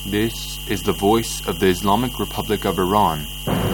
This is the voice of the Islamic Republic of Iran.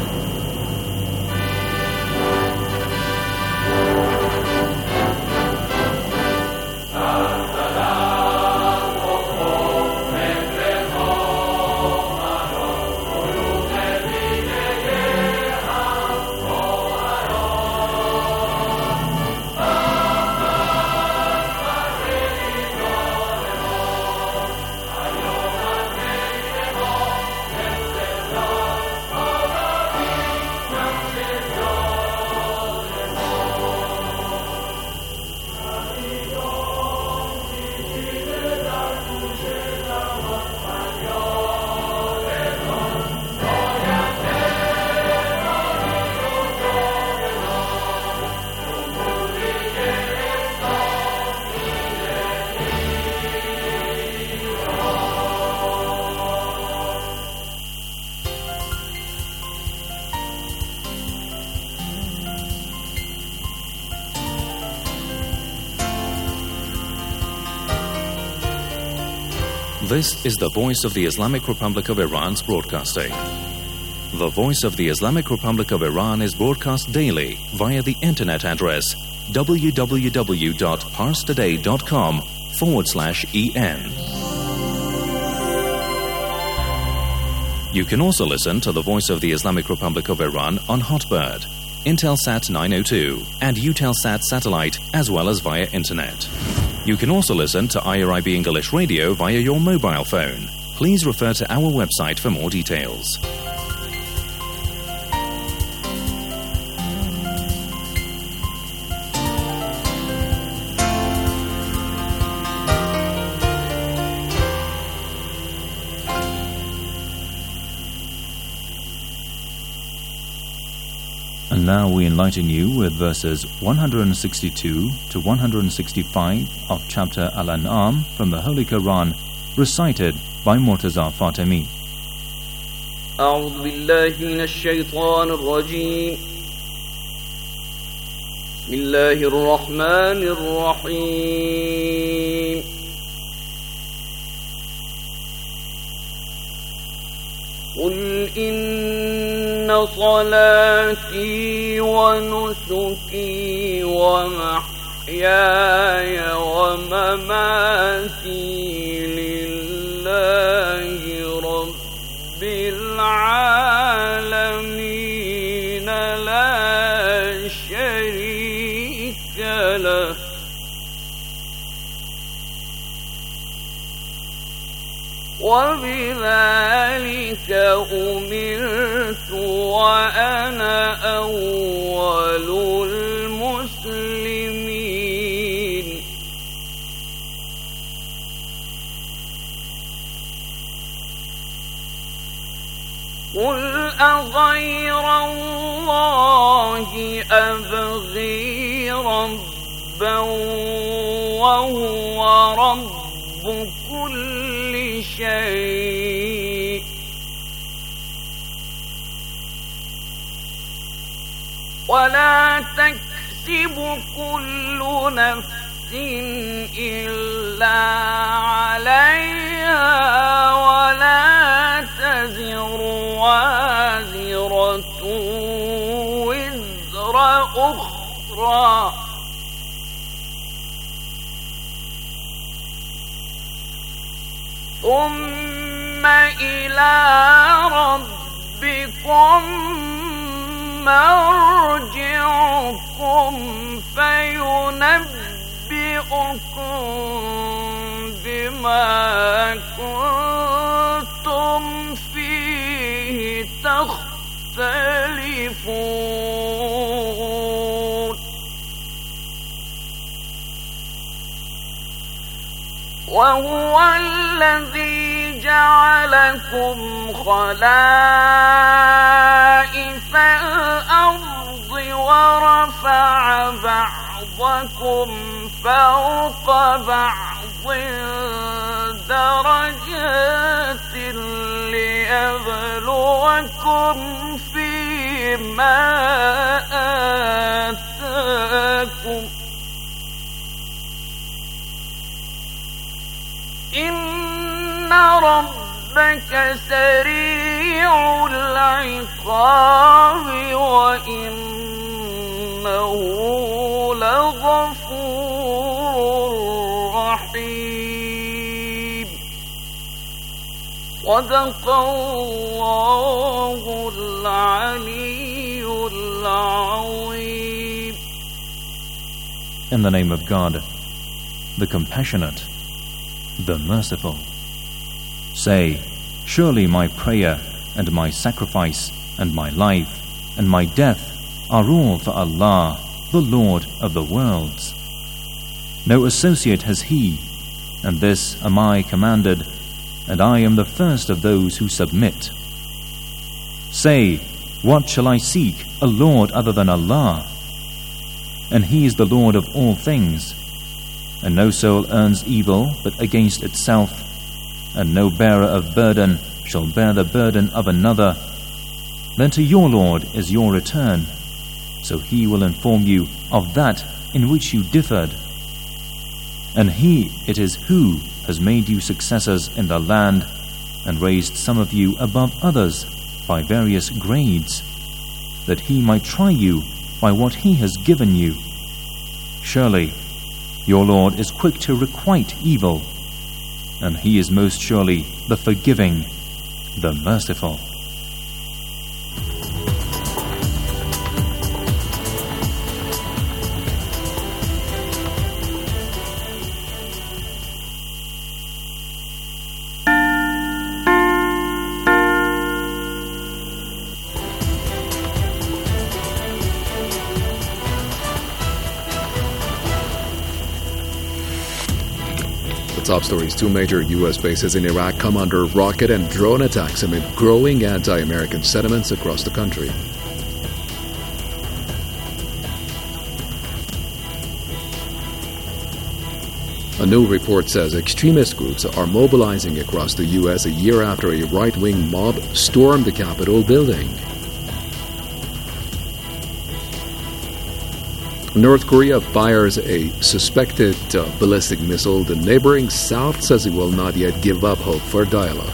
This is the voice of the Islamic Republic of Iran's broadcasting. The voice of the Islamic Republic of Iran is broadcast daily via the internet address www.parstoday.com/en. You can also listen to the voice of the Islamic Republic of Iran on Hotbird, Intelsat 902 and Eutelsat satellite, as well as via internet. You can also listen to IRIB English Radio via your mobile phone. Please refer to our website for more details. And now we enlighten you with verses 162 to 165 of chapter Al-An'am from the Holy Quran, recited by Murtaza Fatemi. أعوذ بالله من الشيطان الرجيم. بسم الله الرحمن الرحيم. قل إن صلاتي ونسكي ومحياي ومماتي لله رب العالمين لا شريك له وبذلك أمرت وأنا أول المسلمين. قل أغير الله أبغي ربا وهو رب كل شيء ولا تكسب كل نفس إلا عليها ولا تزر وازرة وزر أخرى ثم إلى ربكم مرجعكم فينبئكم بما كنتم فيه تختلفون. وهو الذي جعلكم خلائف الأرض ورفع بعضكم فوق بعض درجات ليبلوكم فيما آتاكم إن ربكم ربك سريع العقاب وإنه لغفور رحيم. صدق الله العلي العظيم. In the name of God, the Compassionate, the Merciful. Say, surely my prayer and my sacrifice and my life and my death are all for Allah, the Lord of the worlds. No associate has He, and this am I commanded, and I am the first of those who submit. Say, what shall I seek a Lord other than Allah? And He is the Lord of all things, and no soul earns evil but against itself, and no bearer of burden shall bear the burden of another. Then to your Lord is your return, so He will inform you of that in which you differed. And He it is who has made you successors in the land, and raised some of you above others by various grades, that He might try you by what He has given you. Surely your Lord is quick to requite evil, and He is most surely the forgiving, the merciful. Top stories: 2 major U.S. bases in Iraq come under rocket and drone attacks amid growing anti-American sentiments across the country. A new report says extremist groups are mobilizing across the U.S. a year after a right-wing mob stormed the Capitol building. North Korea fires a suspected ballistic missile. The neighboring South says it will not yet give up hope for dialogue.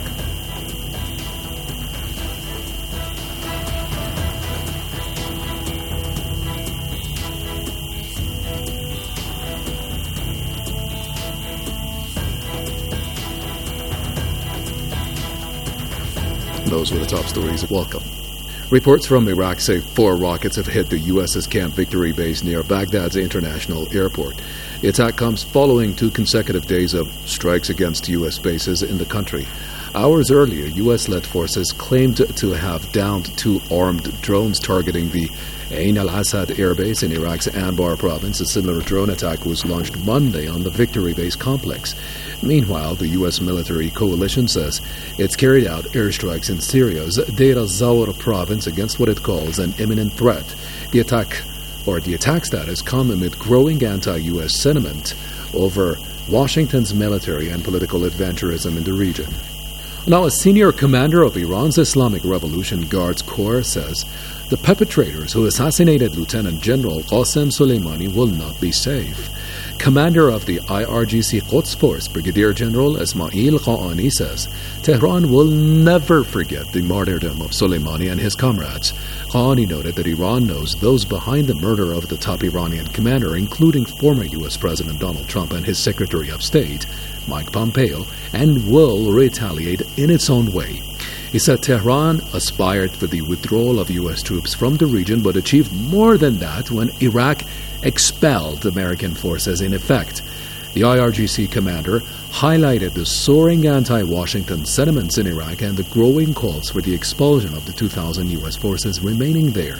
Those were the top stories. Welcome. Reports from Iraq say 4 rockets have hit the U.S.'s Camp Victory base near Baghdad's international airport. The attack comes following 2 consecutive days of strikes against U.S. bases in the country. Hours earlier, U.S.-led forces claimed to have downed 2 armed drones targeting the Ain al-Assad airbase in Iraq's Anbar province. A similar drone attack was launched Monday on the Victory Base complex. Meanwhile, the U.S. military coalition says it's carried out airstrikes in Syria's Deir al-Zawr province against what it calls an imminent threat. The attack status come amid growing anti-U.S. sentiment over Washington's military and political adventurism in the region. Now, a senior commander of Iran's Islamic Revolution Guards Corps says the perpetrators who assassinated Lieutenant General Qasem Soleimani will not be safe. Commander of the IRGC Quds Force, Brigadier General Ismail Qa'ani, says Tehran will never forget the martyrdom of Soleimani and his comrades. Qa'ani noted that Iran knows those behind the murder of the top Iranian commander, including former U.S. President Donald Trump and his Secretary of State, Mike Pompeo, and will retaliate in its own way. He said Tehran aspired for the withdrawal of U.S. troops from the region, but achieved more than that when Iraq expelled American forces in effect. The IRGC commander highlighted the soaring anti-Washington sentiments in Iraq and the growing calls for the expulsion of the 2,000 U.S. forces remaining there.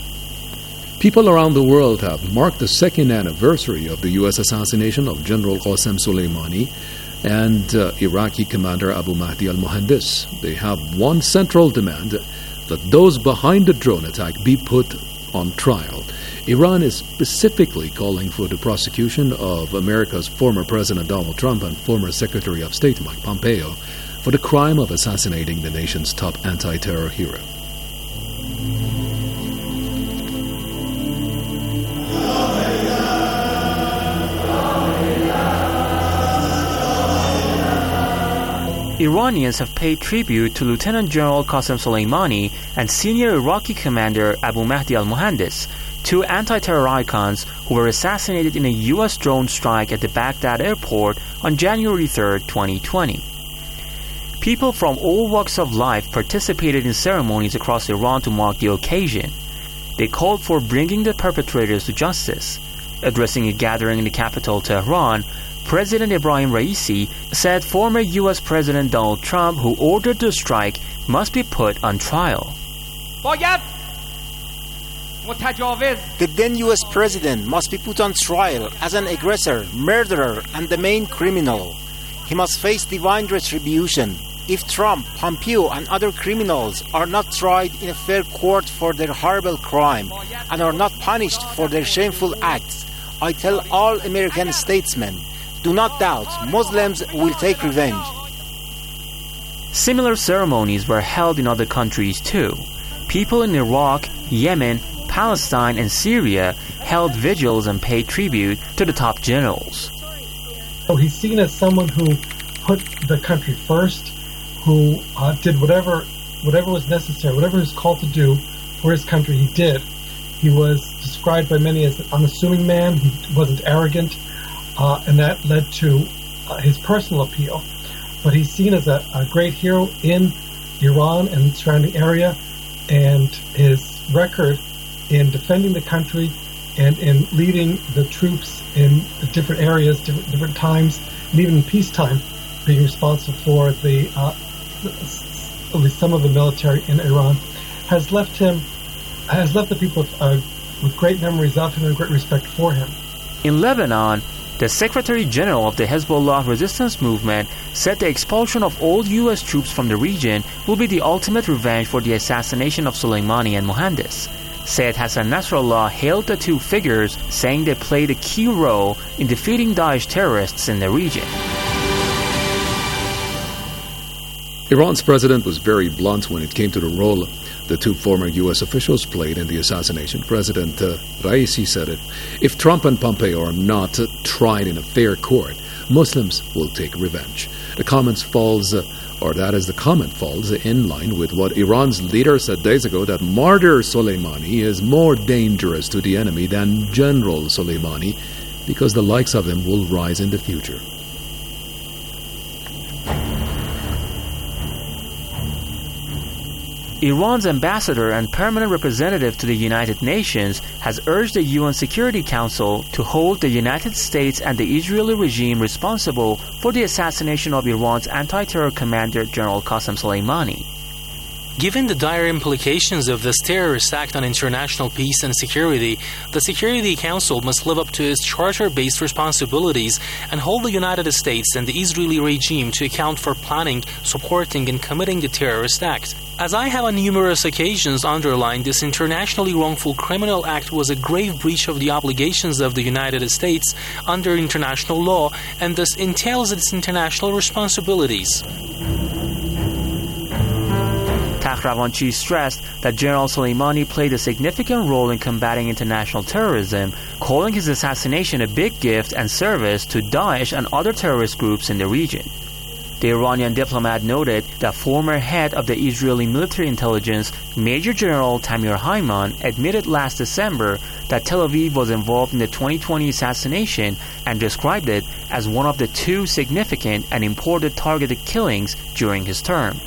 People around the world have marked the second anniversary of the U.S. assassination of General Qasem Soleimani and Iraqi commander Abu Mahdi al-Muhandis. They have one central demand: that those behind the drone attack be put on trial. Iran is specifically calling for the prosecution of America's former President Donald Trump and former Secretary of State Mike Pompeo for the crime of assassinating the nation's top anti-terror hero. Iranians have paid tribute to Lieutenant General Qasem Soleimani and senior Iraqi commander Abu Mahdi al-Muhandis, two anti-terror icons who were assassinated in a U.S. drone strike at the Baghdad airport on January 3, 2020. People from all walks of life participated in ceremonies across Iran to mark the occasion. They called for bringing the perpetrators to justice. Addressing a gathering in the capital, Tehran, President Ebrahim Raisi said former U.S. President Donald Trump, who ordered the strike, must be put on trial. The then U.S. President must be put on trial as an aggressor, murderer, and the main criminal. He must face divine retribution. If Trump, Pompeo, and other criminals are not tried in a fair court for their horrible crime and are not punished for their shameful acts, I tell all American statesmen, do not doubt, Muslims will take revenge. Similar ceremonies were held in other countries too. People in Iraq, Yemen, Palestine, and Syria held vigils and paid tribute to the top generals. So he's seen as someone who put the country first, who did whatever was necessary, whatever he was called to do for his country, he did. He was described by many as an unassuming man. He wasn't arrogant. And that led to his personal appeal. But he's seen as a great hero in Iran and the surrounding area, and his record in defending the country and in leading the troops in different areas, different times, and even in peacetime, being responsible for at least some of the military in Iran, has left the people with great memories of him and great respect for him. In Lebanon, the Secretary General of the Hezbollah resistance movement said the expulsion of all U.S. troops from the region will be the ultimate revenge for the assassination of Soleimani and Mohandes. Syed Hassan Nasrallah hailed the two figures, saying they played a key role in defeating Daesh terrorists in the region. Iran's president was very blunt when it came to the role the two former U.S. officials played in the assassination. President Raisi said it. If Trump and Pompeo are not tried in a fair court, Muslims will take revenge. The comment falls in line with what Iran's leader said days ago, that martyr Soleimani is more dangerous to the enemy than General Soleimani, because the likes of him will rise in the future. Iran's ambassador and permanent representative to the United Nations has urged the UN Security Council to hold the United States and the Israeli regime responsible for the assassination of Iran's anti-terror commander General Qasem Soleimani. Given the dire implications of this terrorist act on international peace and security, the Security Council must live up to its charter-based responsibilities and hold the United States and the Israeli regime to account for planning, supporting, and committing the terrorist act. As I have on numerous occasions underlined, this internationally wrongful criminal act was a grave breach of the obligations of the United States under international law, and thus entails its international responsibilities. Takhravanchi stressed that General Soleimani played a significant role in combating international terrorism, calling his assassination a big gift and service to Daesh and other terrorist groups in the region. The Iranian diplomat noted that former head of the Israeli military intelligence, Major General Tamir Haiman, admitted last December that Tel Aviv was involved in the 2020 assassination and described it as one of the two significant and important targeted killings during his term.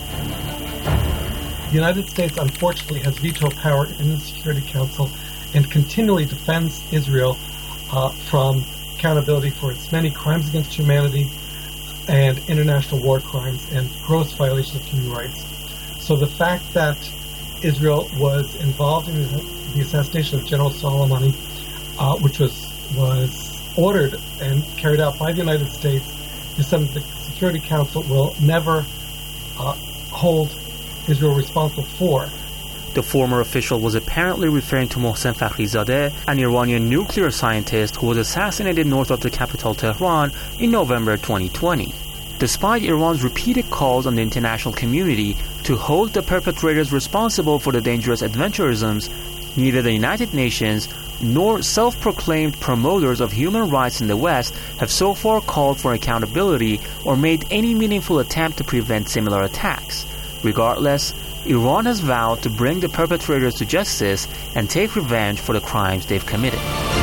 The United States, unfortunately, has veto power in the Security Council and continually defends Israel from accountability for its many crimes against humanity and international war crimes and gross violations of human rights. So the fact that Israel was involved in the assassination of General Soleimani, which was ordered and carried out by the United States, is something the Security Council will never hold Israel responsible for. The former official was apparently referring to Mohsen Fakhrizadeh, an Iranian nuclear scientist who was assassinated north of the capital Tehran in November 2020. Despite Iran's repeated calls on the international community to hold the perpetrators responsible for the dangerous adventurisms, neither the United Nations nor self-proclaimed promoters of human rights in the West have so far called for accountability or made any meaningful attempt to prevent similar attacks. Regardless, Iran has vowed to bring the perpetrators to justice and take revenge for the crimes they've committed.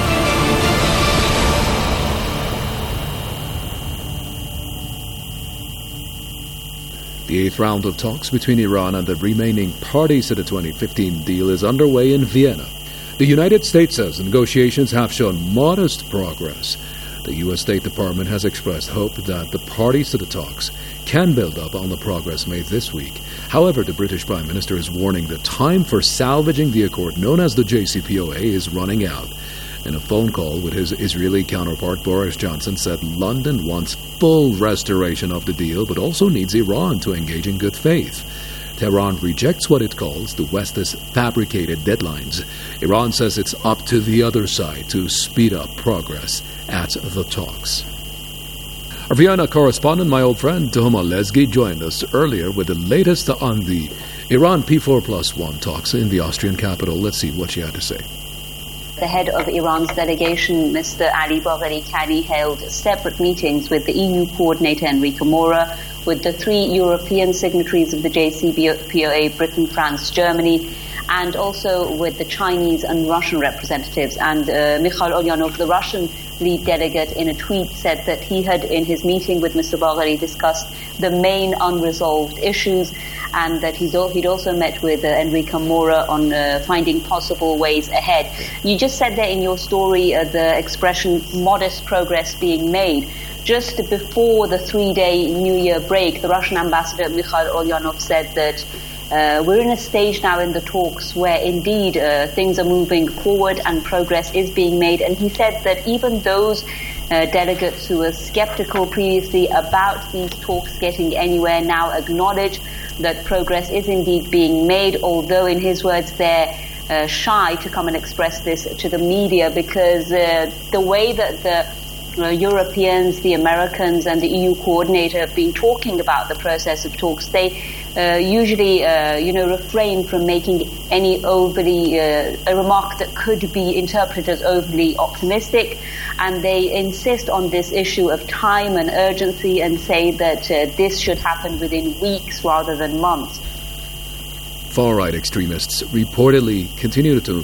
The 8th round of talks between Iran and the remaining parties to the 2015 deal is underway in Vienna. The United States says negotiations have shown modest progress. The U.S. State Department has expressed hope that the parties to the talks can build up on the progress made this week. However, the British Prime Minister is warning the time for salvaging the accord known as the JCPOA is running out. In a phone call with his Israeli counterpart, Boris Johnson said London wants full restoration of the deal, but also needs Iran to engage in good faith. Tehran rejects what it calls the West's fabricated deadlines. Iran says it's up to the other side to speed up progress at the talks. Our Vienna correspondent, my old friend Tuhuma Lezgi, joined us earlier with the latest on the Iran P4+1 talks in the Austrian capital. Let's see what she had to say. The head of Iran's delegation, Mr. Ali Bagheri Kani, held separate meetings with the EU coordinator Enrique Mora, with the 3 European signatories of the JCPOA, Britain, France, Germany, and also with the Chinese and Russian representatives. And Mikhail Ulyanov, the Russian lead delegate, in a tweet said that he had, in his meeting with Mr. Bagheri, discussed the main unresolved issues, and that he'd also met with Enrique Mora on finding possible ways ahead. You just said there in your story the expression modest progress being made. Just before the 3-day New Year break, the Russian ambassador Mikhail Ulyanov said that we're in a stage now in the talks where indeed things are moving forward and progress is being made. And he said that even those delegates who were skeptical previously about these talks getting anywhere now acknowledge that progress is indeed being made, although in his words they're shy to come and express this to the media because the way that the Europeans, the Americans and the EU coordinator have been talking about the process of talks, they usually refrain from making any overly a remark that could be interpreted as overly optimistic, and they insist on this issue of time and urgency and say that this should happen within weeks rather than months. Far-right extremists reportedly continue to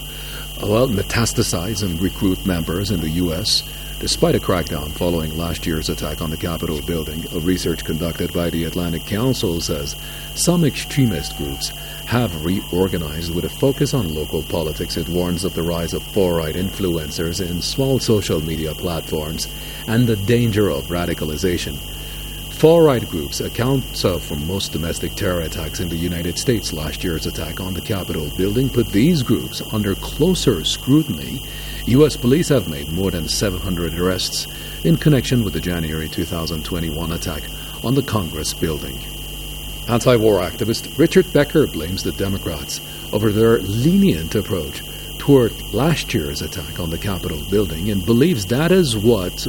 metastasize and recruit members in the U.S., despite a crackdown following last year's attack on the Capitol building. A research conducted by the Atlantic Council says some extremist groups have reorganized with a focus on local politics. It warns of the rise of far-right influencers in small social media platforms and the danger of radicalization. Far-right groups account for most domestic terror attacks in the United States. Last year's attack on the Capitol building put these groups under closer scrutiny. U.S. police have made more than 700 arrests in connection with the January 2021 attack on the Congress building. Anti-war activist Richard Becker blames the Democrats over their lenient approach toward last year's attack on the Capitol building and believes that is what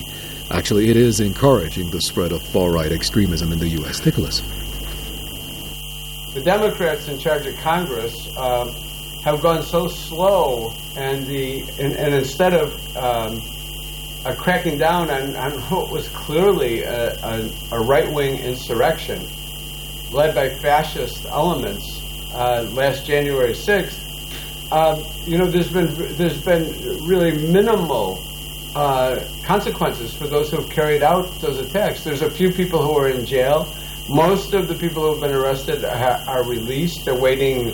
it is encouraging the spread of far-right extremism in the U.S. Nicholas. The Democrats in charge of Congress have gone so slow, and instead of cracking down on what was clearly a right-wing insurrection led by fascist elements last January 6th, there's been really minimal consequences for those who have carried out those attacks. There's a few people who are in jail. Most of the people who have been arrested are released. They're waiting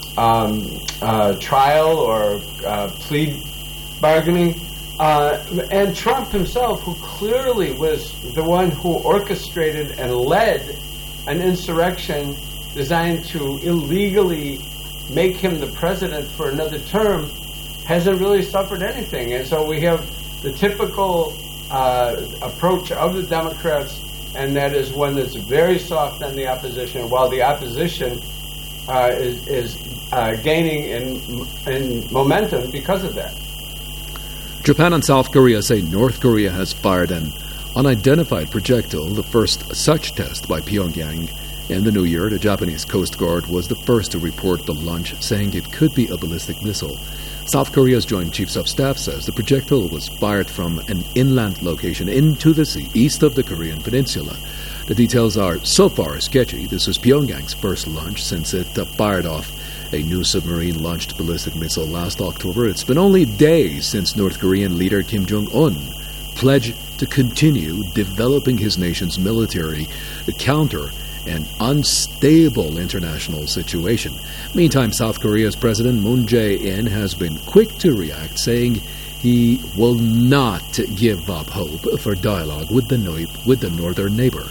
trial or plea bargaining. And Trump himself, who clearly was the one who orchestrated and led an insurrection designed to illegally make him the president for another term, hasn't really suffered anything. And so we have the typical approach of the Democrats, and that is one that's very soft on the opposition, while the opposition is gaining in momentum because of that. Japan and South Korea say North Korea has fired an unidentified projectile, the first such test by Pyongyang In the new year, the Japanese Coast Guard was the first to report the launch, saying it could be a ballistic missile. South Korea's Joint Chiefs of Staff says the projectile was fired from an inland location into the sea east of the Korean peninsula. The details are so far sketchy. This was Pyongyang's first launch since it fired off a new submarine-launched ballistic missile last October. It's been only days since North Korean leader Kim Jong-un pledged to continue developing his nation's military to counter an unstable international situation. Meantime, South Korea's President Moon Jae-in has been quick to react, saying he will not give up hope for dialogue with the northern neighbor.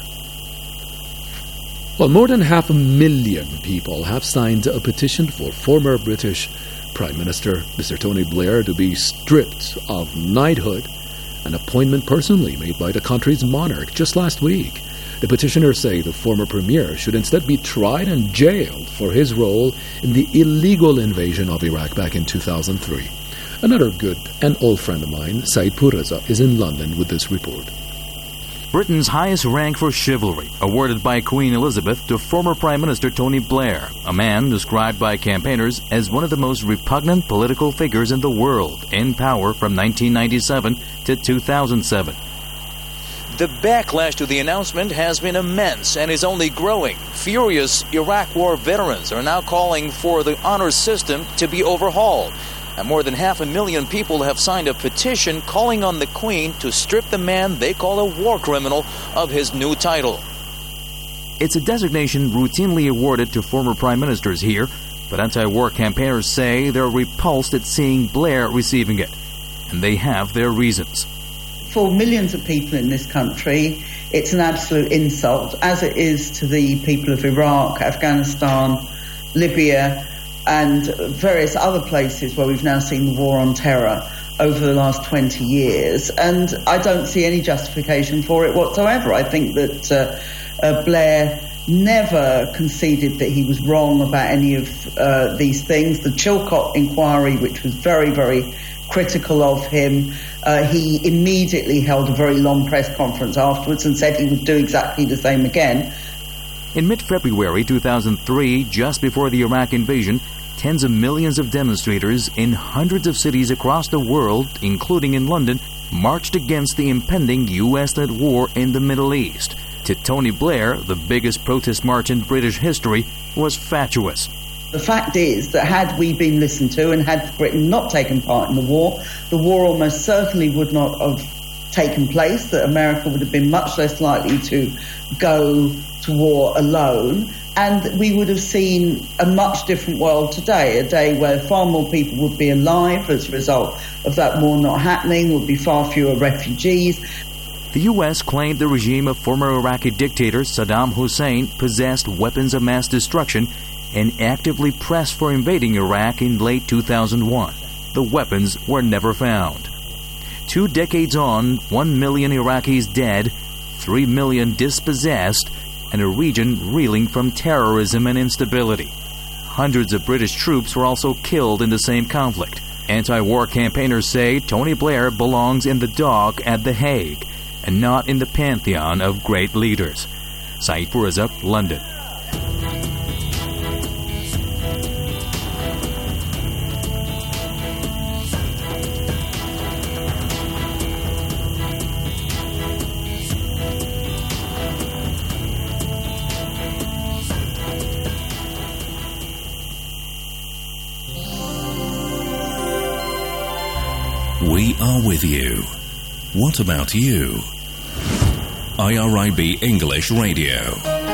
Well, more than 500,000 people have signed a petition for former British Prime Minister Mr. Tony Blair to be stripped of knighthood, an appointment personally made by the country's monarch just last week. The petitioners say the former premier should instead be tried and jailed for his role in the illegal invasion of Iraq back in 2003. Another good and old friend of mine, Said Puraza, is in London with this report. Britain's highest rank for chivalry, awarded by Queen Elizabeth to former Prime Minister Tony Blair, a man described by campaigners as one of the most repugnant political figures in the world, in power from 1997 to 2007. The backlash to the announcement has been immense and is only growing. Furious Iraq War veterans are now calling for the honor system to be overhauled. And more than 500,000 people have signed a petition calling on the Queen to strip the man they call a war criminal of his new title. It's a designation routinely awarded to former prime ministers here, but anti-war campaigners say they're repulsed at seeing Blair receiving it. And they have their reasons. For millions of people in this country, it's an absolute insult, as it is to the people of Iraq, Afghanistan, Libya, and various other places where we've now seen the war on terror over the last 20 years. And I don't see any justification for it whatsoever. I think that Blair never conceded that he was wrong about any of these things. The Chilcot inquiry, which was very, very critical of him, he immediately held a very long press conference afterwards and said he would do exactly the same again. In mid-February 2003, just before the Iraq invasion, tens of millions of demonstrators in hundreds of cities across the world, including in London, marched against the impending U.S.-led war in the Middle East. To Tony Blair, the biggest protest march in British history was fatuous. The fact is that had we been listened to and had Britain not taken part in the war almost certainly would not have taken place, that America would have been much less likely to go to war alone, and we would have seen a much different world today, a day where far more people would be alive as a result of that war not happening, would be far fewer refugees. The U.S. claimed the regime of former Iraqi dictator Saddam Hussein possessed weapons of mass destruction and actively pressed for invading Iraq in late 2001. The weapons were never found. 2 decades on, 1 million Iraqis dead, 3 million dispossessed, and a region reeling from terrorism and instability. Hundreds of British troops were also killed in the same conflict. Anti-war campaigners say Tony Blair belongs in the dock at The Hague and not in the pantheon of great leaders. Said Puraza, London. We are with you. What about you? IRIB English Radio.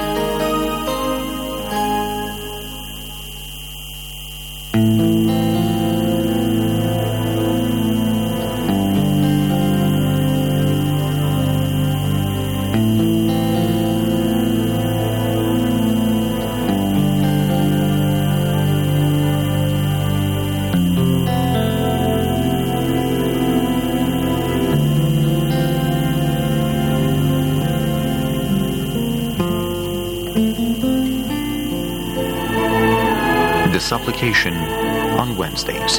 Supplication on Wednesdays.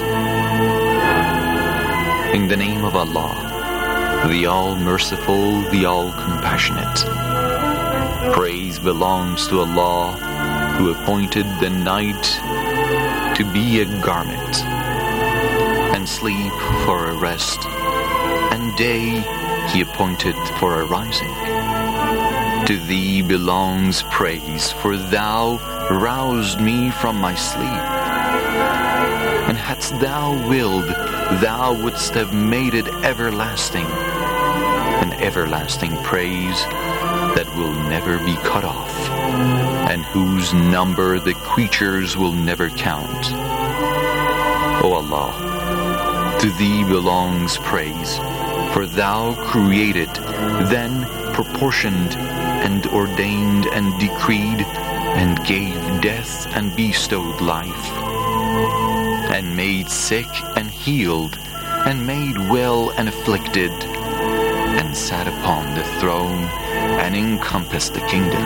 In the name of Allah, the All-Merciful, the All-Compassionate. Praise belongs to Allah, who appointed the night to be a garment, and sleep for a rest, and day He appointed for a rising. To Thee belongs praise, for Thou roused me from my sleep. And hadst Thou willed, Thou wouldst have made it everlasting, an everlasting praise that will never be cut off, and whose number the creatures will never count. O Allah, to Thee belongs praise, for Thou created, then proportioned, and ordained, and decreed, and gave death, and bestowed life, and made sick, and healed, and made well, and afflicted, and sat upon the throne, and encompassed the kingdom.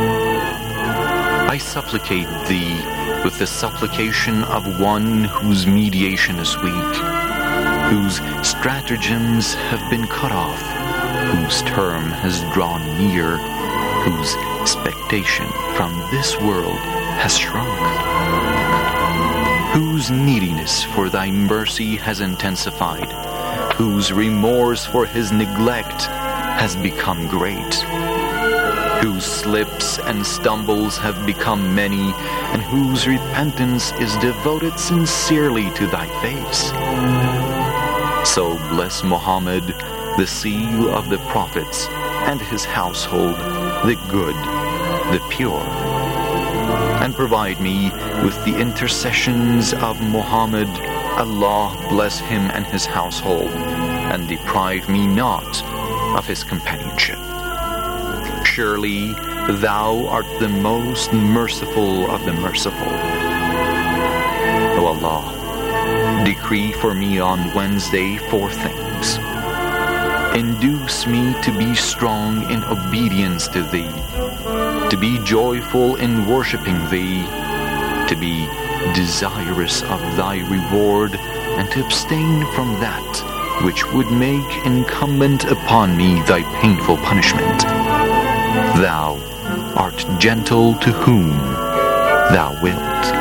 I supplicate Thee with the supplication of one whose mediation is weak, whose stratagems have been cut off, whose term has drawn near, whose expectation from this world has shrunk, whose neediness for Thy mercy has intensified, whose remorse for his neglect has become great, whose slips and stumbles have become many, and whose repentance is devoted sincerely to Thy face. So bless Muhammad, the seal of the prophets, and his household, the good, the pure. And provide me with the intercessions of Muhammad. Allah bless him and his household, and deprive me not of his companionship. Surely Thou art the most merciful of the merciful. O Allah, decree for me on Wednesday 4 things. Induce me to be strong in obedience to Thee, to be joyful in worshipping Thee, to be desirous of Thy reward, and to abstain from that which would make incumbent upon me Thy painful punishment. Thou art gentle to whom Thou wilt.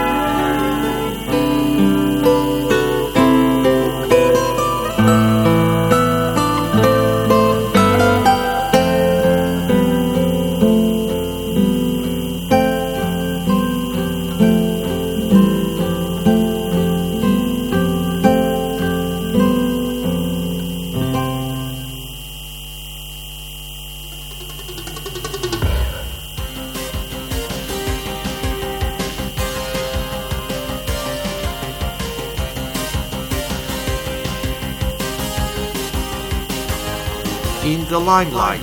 In the limelight.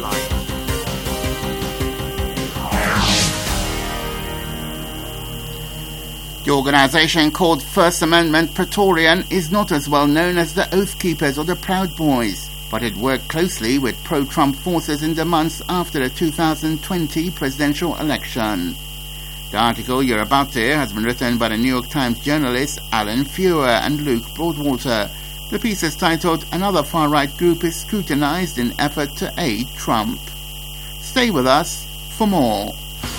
The organization called First Amendment Praetorian is not as well known as the Oath Keepers or the Proud Boys, but it worked closely with pro-Trump forces in the months after the 2020 presidential election. The article you're about to hear has been written by the New York Times journalists Alan Feuer and Luke Broadwater. The piece is titled "Another Far-Right Group is Scrutinized in Effort to Aid Trump." Stay with us for more.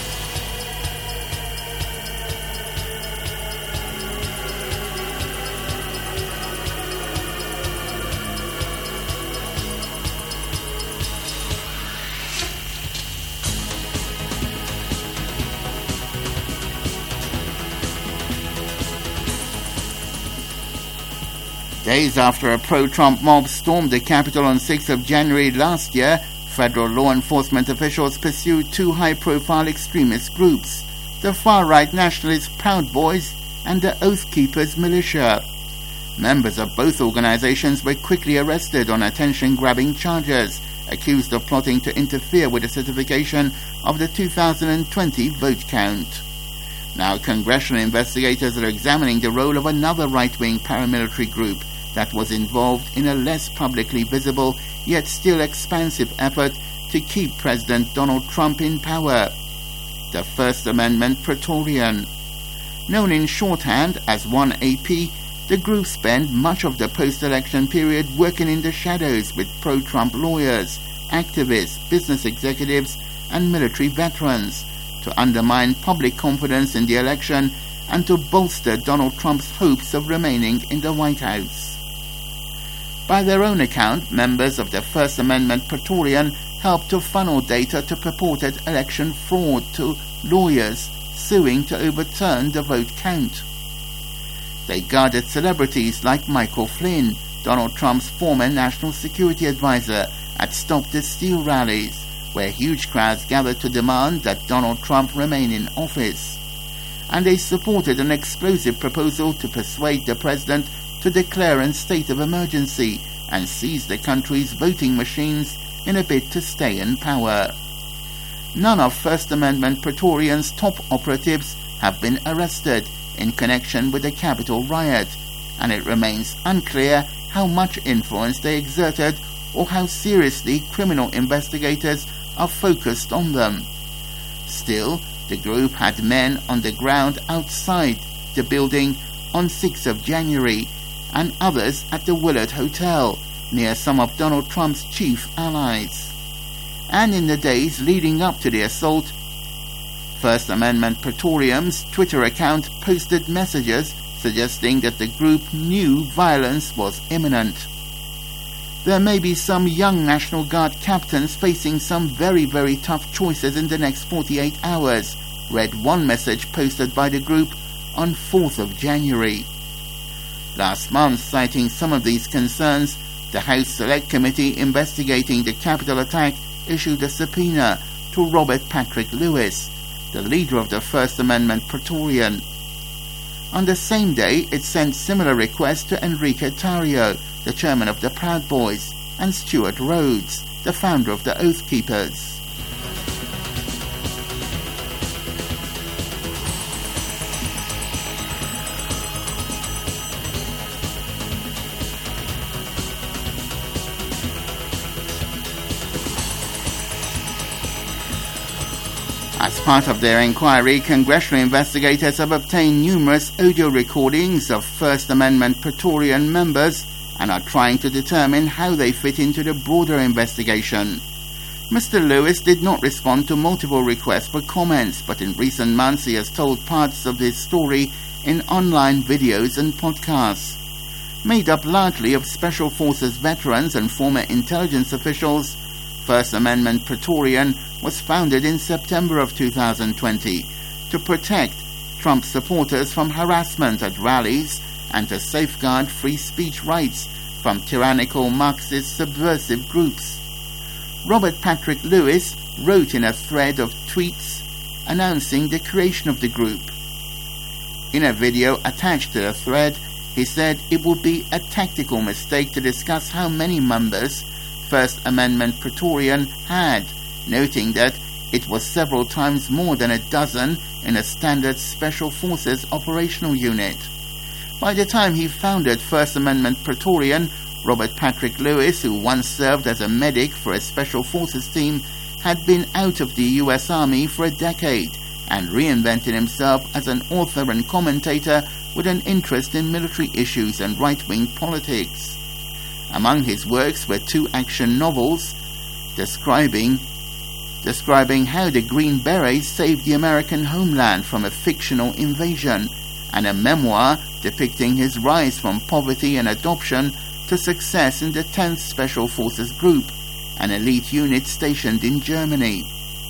Days after a pro-Trump mob stormed the Capitol on 6th of January last year, federal law enforcement officials pursued 2 high-profile extremist groups, the far-right nationalist Proud Boys and the Oath Keepers militia. Members of both organizations were quickly arrested on attention-grabbing charges, accused of plotting to interfere with the certification of the 2020 vote count. Now, congressional investigators are examining the role of another right-wing paramilitary group that was involved in a less publicly visible yet still expansive effort to keep President Donald Trump in power, the First Amendment Praetorian. Known in shorthand as 1AP, the group spent much of the post-election period working in the shadows with pro-Trump lawyers, activists, business executives, and military veterans to undermine public confidence in the election and to bolster Donald Trump's hopes of remaining in the White House. By their own account, members of the First Amendment Praetorian helped to funnel data to purported election fraud to lawyers suing to overturn the vote count. They guarded celebrities like Michael Flynn, Donald Trump's former national security advisor, at Stop the Steal rallies, where huge crowds gathered to demand that Donald Trump remain in office. And they supported an explosive proposal to persuade the president to declare a state of emergency and seize the country's voting machines in a bid to stay in power. None of First Amendment Praetorian's top operatives have been arrested in connection with the Capitol riot, and it remains unclear how much influence they exerted or how seriously criminal investigators are focused on them. Still, the group had men on the ground outside the building on 6th of January and others at the Willard Hotel, near some of Donald Trump's chief allies. And in the days leading up to the assault, First Amendment Praetorian's Twitter account posted messages suggesting that the group knew violence was imminent. There may be some young National Guard captains facing some very, very tough choices in the next 48 hours, read one message posted by the group on 4th of January. Last month, citing some of these concerns, the House Select Committee investigating the Capitol attack issued a subpoena to Robert Patrick Lewis, the leader of the First Amendment Praetorian. On the same day, it sent similar requests to Enrique Tarrio, the chairman of the Proud Boys, and Stuart Rhodes, the founder of the Oath Keepers. As part of their inquiry, congressional investigators have obtained numerous audio recordings of First Amendment Praetorian members and are trying to determine how they fit into the broader investigation. Mr. Lewis did not respond to multiple requests for comments, but in recent months he has told parts of his story in online videos and podcasts. Made up largely of Special Forces veterans and former intelligence officials, First Amendment Praetorian was founded in September of 2020 to protect Trump supporters from harassment at rallies and to safeguard free speech rights from tyrannical Marxist subversive groups. Robert Patrick Lewis wrote in a thread of tweets announcing the creation of the group. In a video attached to the thread, he said it would be a tactical mistake to discuss how many members First Amendment Praetorian had, noting that it was several times more than a dozen in a standard Special Forces operational unit. By the time he founded First Amendment Praetorian, Robert Patrick Lewis, who once served as a medic for a Special Forces team, had been out of the U.S. Army for a decade and reinvented himself as an author and commentator with an interest in military issues and right-wing politics. Among his works were 2 action novels describing how the Green Berets saved the American homeland from a fictional invasion, and a memoir depicting his rise from poverty and adoption to success in the 10th Special Forces Group, an elite unit stationed in Germany.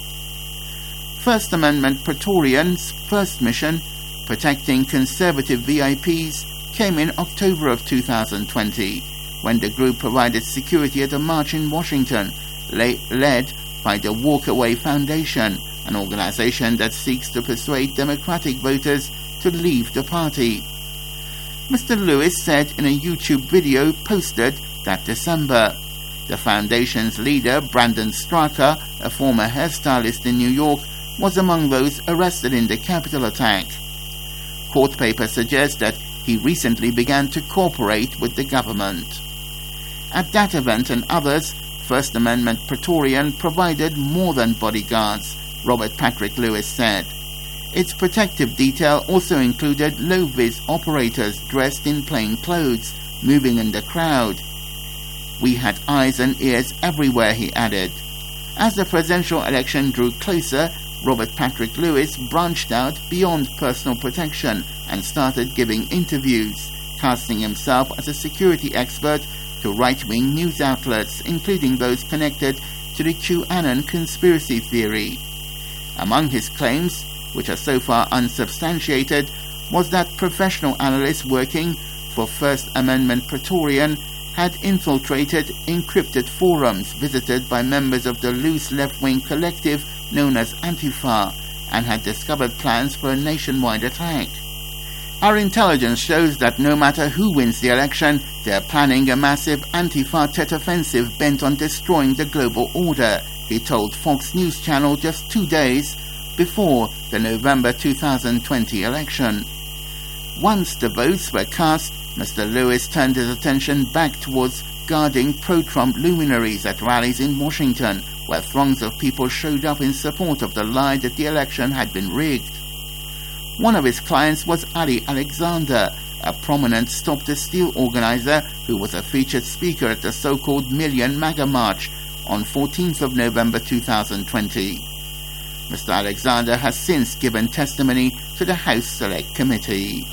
First Amendment Praetorian's first mission, protecting conservative VIPs, came in October of 2020, when the group provided security at a march in Washington, led by the Walkaway Foundation, an organization that seeks to persuade Democratic voters to leave the party. Mr. Lewis said in a YouTube video posted that December. The foundation's leader, Brandon Straka, a former hairstylist in New York, was among those arrested in the Capitol attack. Court papers suggest that he recently began to cooperate with the government. At that event and others, First Amendment Praetorian provided more than bodyguards, Robert Patrick Lewis said. Its protective detail also included low-vis operators dressed in plain clothes, moving in the crowd. We had eyes and ears everywhere, he added. As the presidential election drew closer, Robert Patrick Lewis branched out beyond personal protection and started giving interviews, casting himself as a security expert to right-wing news outlets, including those connected to the QAnon conspiracy theory. Among his claims, which are so far unsubstantiated, was that professional analysts working for First Amendment Praetorian had infiltrated encrypted forums visited by members of the loose left-wing collective known as Antifa and had discovered plans for a nationwide attack. Our intelligence shows that no matter who wins the election, they are planning a massive Antifa Tet offensive bent on destroying the global order, he told Fox News Channel just 2 days before the November 2020 election. Once the votes were cast, Mr. Lewis turned his attention back towards guarding pro-Trump luminaries at rallies in Washington, where throngs of people showed up in support of the lie that the election had been rigged. One of his clients was Ali Alexander, a prominent Stop the Steal organizer who was a featured speaker at the so-called Million MAGA March on 14th of November 2020. Mr. Alexander has since given testimony to the House Select Committee.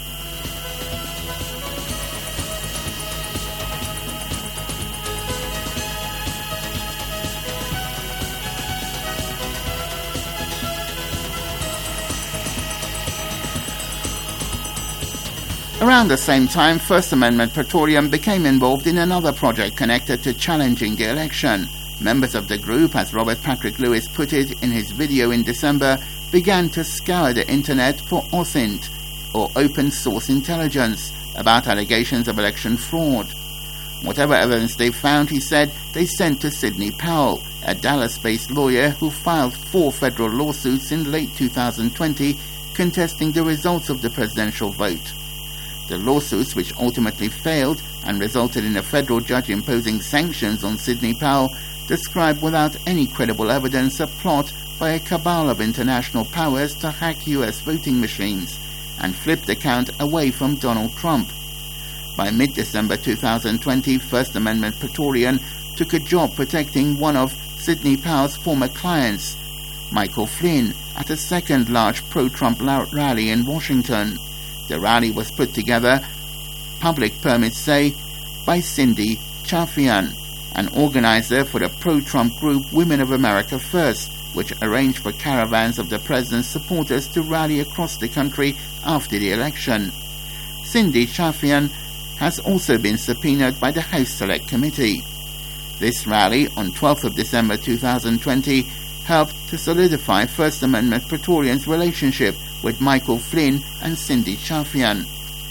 Around the same time, First Amendment Praetorian became involved in another project connected to challenging the election. Members of the group, as Robert Patrick Lewis put it in his video in December, began to scour the internet for OSINT, or open source intelligence, about allegations of election fraud. Whatever evidence they found, he said, they sent to Sidney Powell, a Dallas-based lawyer who filed 4 federal lawsuits in late 2020 contesting the results of the presidential vote. The lawsuits, which ultimately failed and resulted in a federal judge imposing sanctions on Sidney Powell, describe without any credible evidence a plot by a cabal of international powers to hack U.S. voting machines and flip the count away from Donald Trump. By mid-December 2020, First Amendment Praetorian took a job protecting one of Sidney Powell's former clients, Michael Flynn, at a second large pro-Trump rally in Washington. The rally was put together, public permits say, by Cindy Chafian, an organizer for the pro-Trump group Women of America First, which arranged for caravans of the president's supporters to rally across the country after the election. Cindy Chafian has also been subpoenaed by the House Select Committee. This rally on 12th of December 2020 helped to solidify First Amendment Praetorian's relationship with Michael Flynn and Cindy Chafian.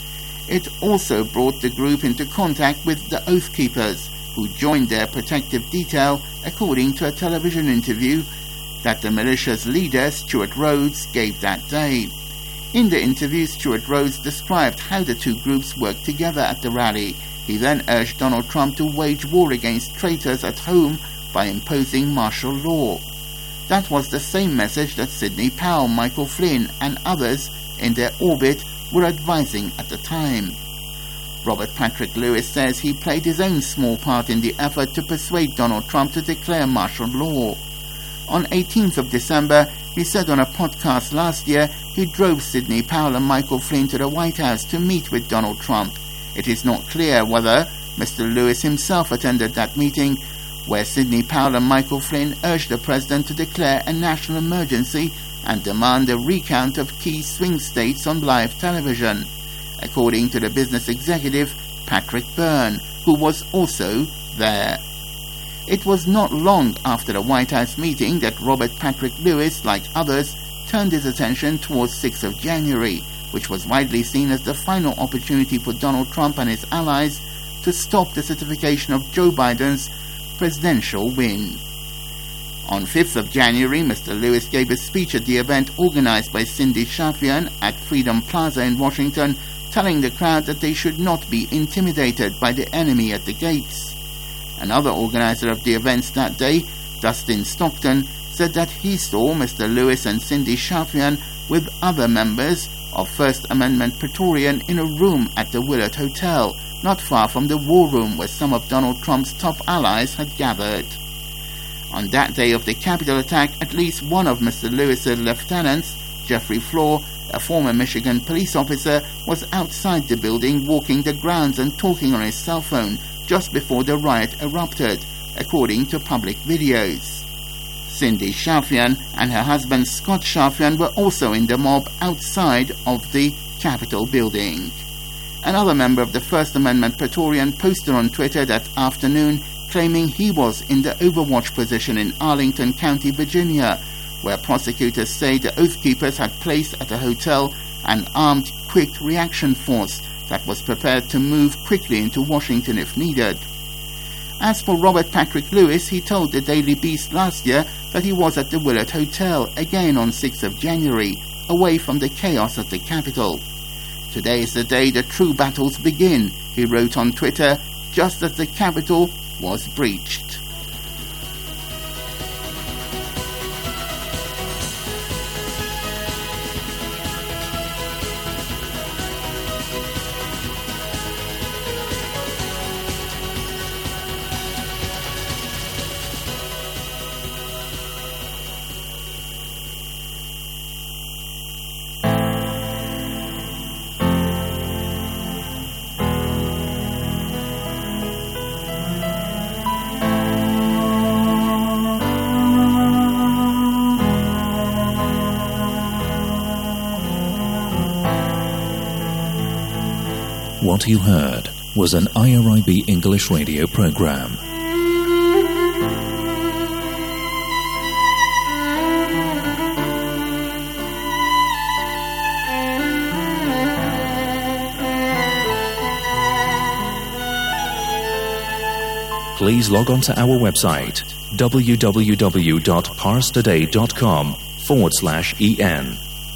It also brought the group into contact with the Oath Keepers, who joined their protective detail, according to a television interview that the militia's leader, Stuart Rhodes, gave that day. In the interview, Stuart Rhodes described how the two groups worked together at the rally. He then urged Donald Trump to wage war against traitors at home by imposing martial law. That was the same message that Sidney Powell, Michael Flynn, and others in their orbit were advising at the time. Robert Patrick Lewis says he played his own small part in the effort to persuade Donald Trump to declare martial law. On 18th of December, he said on a podcast last year he drove Sidney Powell and Michael Flynn to the White House to meet with Donald Trump. It is not clear whether Mr. Lewis himself attended that meeting, where Sidney Powell and Michael Flynn urged the president to declare a national emergency and demand a recount of key swing states on live television, according to the business executive Patrick Byrne, who was also there. It was not long after the White House meeting that Robert Patrick Lewis, like others, turned his attention towards 6th of January, which was widely seen as the final opportunity for Donald Trump and his allies to stop the certification of Joe Biden's presidential win. On 5th of January, Mr. Lewis gave a speech at the event organized by Cindy Chafian at Freedom Plaza in Washington, telling the crowd that they should not be intimidated by the enemy at the gates. Another organizer of the events that day, Dustin Stockton, said that he saw Mr. Lewis and Cindy Chafian with other members of First Amendment Praetorian in a room at the Willard Hotel, not far from the war room where some of Donald Trump's top allies had gathered. On that day of the Capitol attack, at least one of Mr. Lewis's lieutenants, Jeffrey Floor, a former Michigan police officer, was outside the building walking the grounds and talking on his cell phone just before the riot erupted, according to public videos. Cindy Shafian and her husband Scott Shafian were also in the mob outside of the Capitol building. Another member of the First Amendment Praetorian posted on Twitter that afternoon claiming he was in the Overwatch position in Arlington County, Virginia, where prosecutors say the Oath Keepers had placed at a hotel an armed quick reaction force that was prepared to move quickly into Washington if needed. As for Robert Patrick Lewis, he told the Daily Beast last year that he was at the Willard Hotel again on 6th of January, away from the chaos at the Capitol. Today is the day the true battles begin, he wrote on Twitter, just as the Capitol was breached. What you heard was an IRIB English radio program. Please log on to our website www.parstoday.com/en.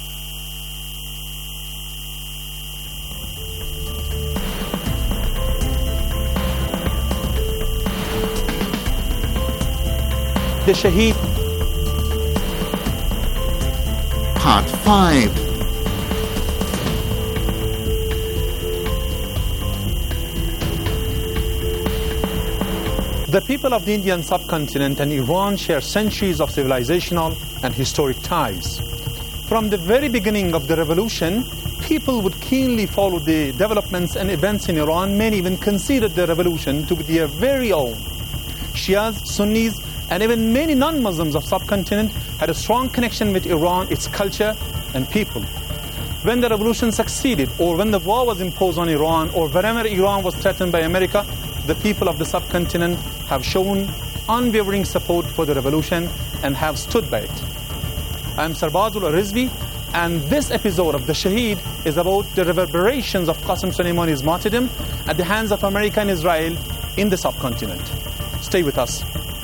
The Shaheed. Part 5. The people of the Indian subcontinent and Iran share centuries of civilizational and historic ties. From the very beginning of the revolution, people would keenly follow the developments and events in Iran. Many even considered the revolution to be their very own. Shias, Sunnis, and even many non-Muslims of subcontinent had a strong connection with Iran, its culture and people. When the revolution succeeded, or when the war was imposed on Iran, or whenever Iran was threatened by America, the people of the subcontinent have shown unwavering support for the revolution and have stood by it. I am Sarbazul Rizvi, and this episode of The Shaheed is about the reverberations of Qasem Soleimani's martyrdom at the hands of America and Israel in the subcontinent. Stay with us.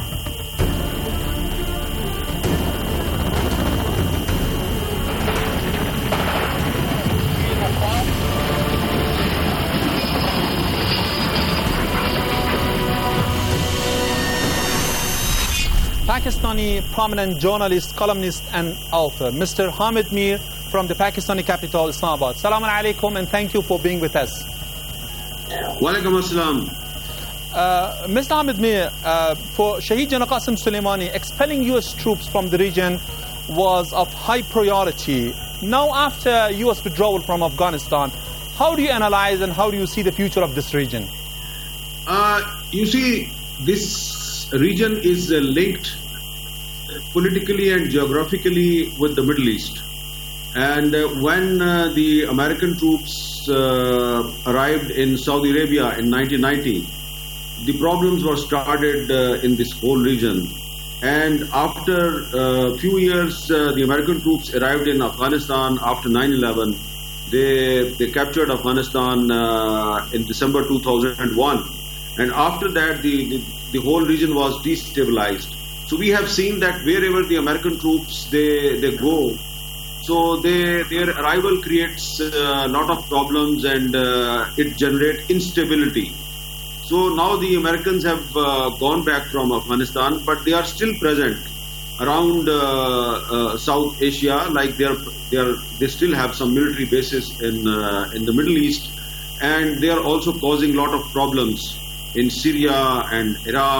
Pakistani prominent journalist, columnist and author, Mr. Hamid Mir from the Pakistani capital, Islamabad. Assalamu alaikum and thank you for being with us. Wa alaikum assalam. Mr. Hamid Mir, for Shaheed General Qasem Soleimani, expelling US troops from the region was of high priority. Now after US withdrawal from Afghanistan, how do you analyze and how do you see the future of this region? You see, this region is linked politically and geographically with the Middle East. And when the American troops arrived in Saudi Arabia in 1990, the problems were started in this whole region. And after a few years, the American troops arrived in Afghanistan after 9/11. They captured Afghanistan in December 2001. And after that, the whole region was destabilized. So we have seen that wherever the American troops they go, so their arrival creates a lot of problems and it generates instability. So now the Americans have gone back from Afghanistan, but they are still present around South Asia. Like they still have some military bases in the Middle East, and they are also causing a lot of problems in Syria and Iraq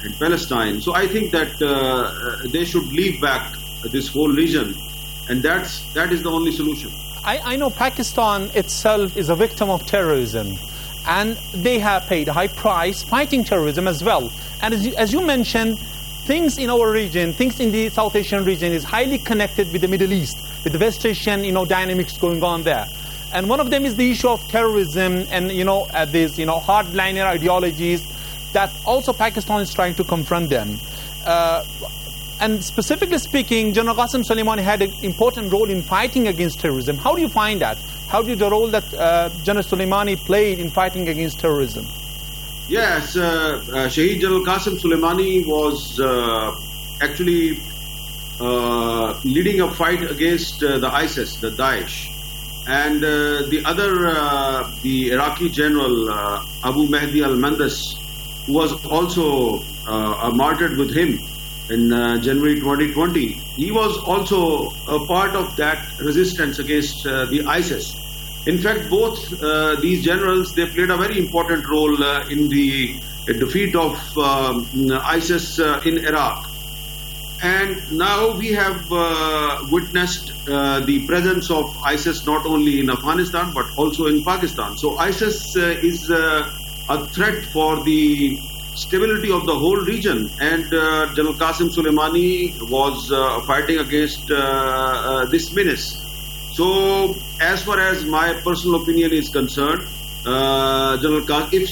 and Palestine. So I think that they should leave back this whole region, and that is the only solution. I know Pakistan itself is a victim of terrorism, and they have paid a high price fighting terrorism as well. And as you mentioned, things in our region, things in the South Asian region is highly connected with the Middle East, with the West Asian, dynamics going on there. And one of them is the issue of terrorism and, these, hardliner ideologies that also Pakistan is trying to confront them. And specifically speaking, General Qasem Soleimani had an important role in fighting against terrorism. How do you find that? How do you the role that General Soleimani played in fighting against terrorism? Yes, Shaheed General Qasem Soleimani was actually leading a fight against the ISIS, the Daesh. And the other, the Iraqi general, Abu Mahdi al-Muhandis, who was also martyred with him in January 2020. He was also a part of that resistance against the ISIS. In fact, both these generals, they played a very important role in the defeat of ISIS in Iraq. And now we have witnessed the presence of ISIS not only in Afghanistan but also in Pakistan. So ISIS is a threat for the stability of the whole region, and General Qasem Soleimani was fighting against this menace. So as far as my personal opinion is concerned, if General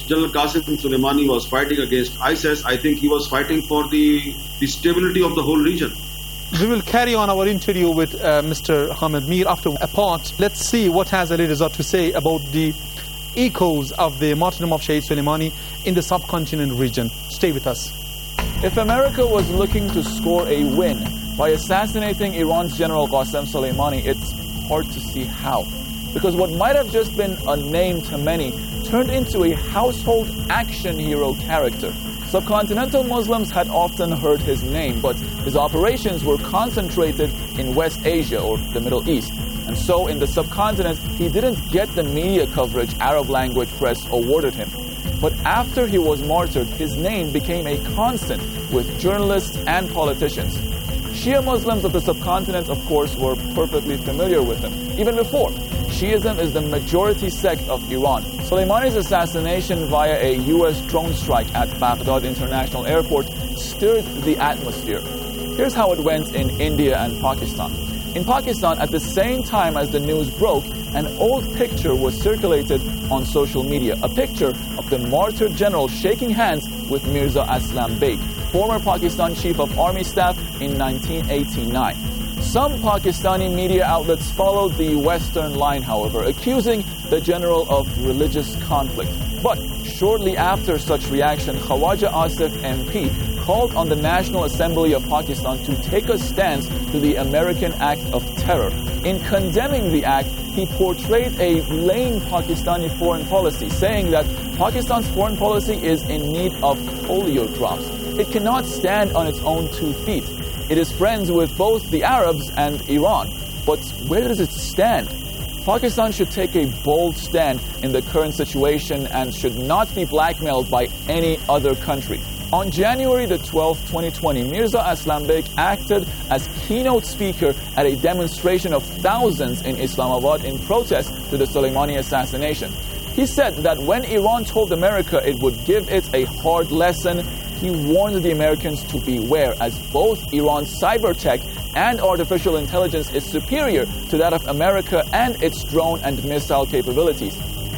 Qasem Soleimani was fighting against ISIS, I think he was fighting for the stability of the whole region. We will carry on our interview with Mr. Hamid Mir after a part. Let's see what has Ali Reza to say about the echoes of the martyrdom of Shaheed Soleimani in the subcontinent region. Stay with us. If America was looking to score a win by assassinating Iran's General Qasem Soleimani, it's hard to see how. Because what might have just been a name to many turned into a household action hero character. Subcontinental Muslims had often heard his name, but his operations were concentrated in West Asia or the Middle East. And so in the subcontinent, he didn't get the media coverage Arab language press awarded him. But after he was martyred, his name became a constant with journalists and politicians. Shia Muslims of the subcontinent, of course, were perfectly familiar with him, even before. Shiism is the majority sect of Iran. Soleimani's assassination via a U.S. drone strike at Baghdad International Airport stirred the atmosphere. Here's how it went in India and Pakistan. In Pakistan, at the same time as the news broke, an old picture was circulated on social media. A picture of the martyred general shaking hands with Mirza Aslam Beg, former Pakistan Chief of Army Staff in 1989. Some Pakistani media outlets followed the Western line, however, accusing the general of religious conflict. But shortly after such reaction, Khawaja Asif MP called on the National Assembly of Pakistan to take a stance to the American act of terror. In condemning the act, he portrayed a lame Pakistani foreign policy, saying that Pakistan's foreign policy is in need of polio drops. It cannot stand on its own 2 feet. It is friends with both the Arabs and Iran. But where does it stand? Pakistan should take a bold stand in the current situation and should not be blackmailed by any other country. On January the 12th, 2020, Mirza Aslam Beg acted as keynote speaker at a demonstration of thousands in Islamabad in protest to the Soleimani assassination. He said that when Iran told America it would give it a hard lesson, he warned the Americans to beware, as both Iran's cyber tech and artificial intelligence is superior to that of America and its drone and missile capabilities.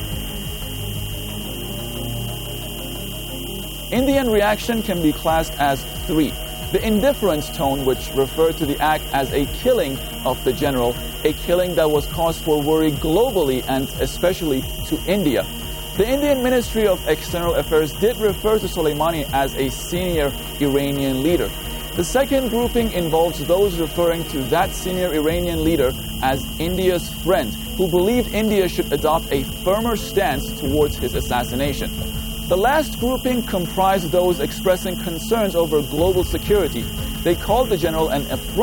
Indian reaction can be classed as 3. The indifference tone, which referred to the act as a killing of the general, a killing that was cause for worry globally and especially to India. The Indian Ministry of External Affairs did refer to Soleimani as a senior Iranian leader. The second grouping involves those referring to that senior Iranian leader as India's friend, who believed India should adopt a firmer stance towards his assassination. The last grouping comprised those expressing concerns over global security. They called the general an affront